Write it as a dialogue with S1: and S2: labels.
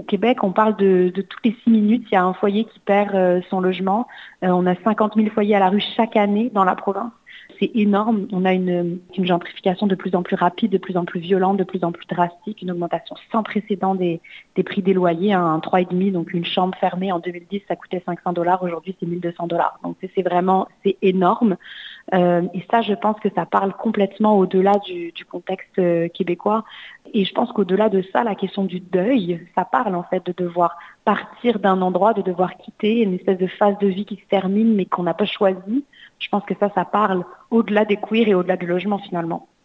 S1: Québec, on parle de toutes les 6 minutes, il y a un foyer qui perd son logement. On a 50 000 foyers à la rue chaque année dans la province. C'est énorme. On a une gentrification de plus en plus rapide, de plus en plus violente, de plus en plus drastique, une augmentation sans précédent des prix des loyers. Un 3,5, donc une chambre fermée en 2010, ça coûtait $500. Aujourd'hui, c'est $1 200. Donc c'est énorme. Et ça, je pense que ça parle complètement au-delà du contexte québécois. Et je pense qu'au-delà de ça, la question du deuil, ça parle en fait de devoir partir d'un endroit, de devoir quitter une espèce de phase de vie qui se termine mais qu'on n'a pas choisie. Je pense que ça parle au-delà des queers et au-delà du logement finalement.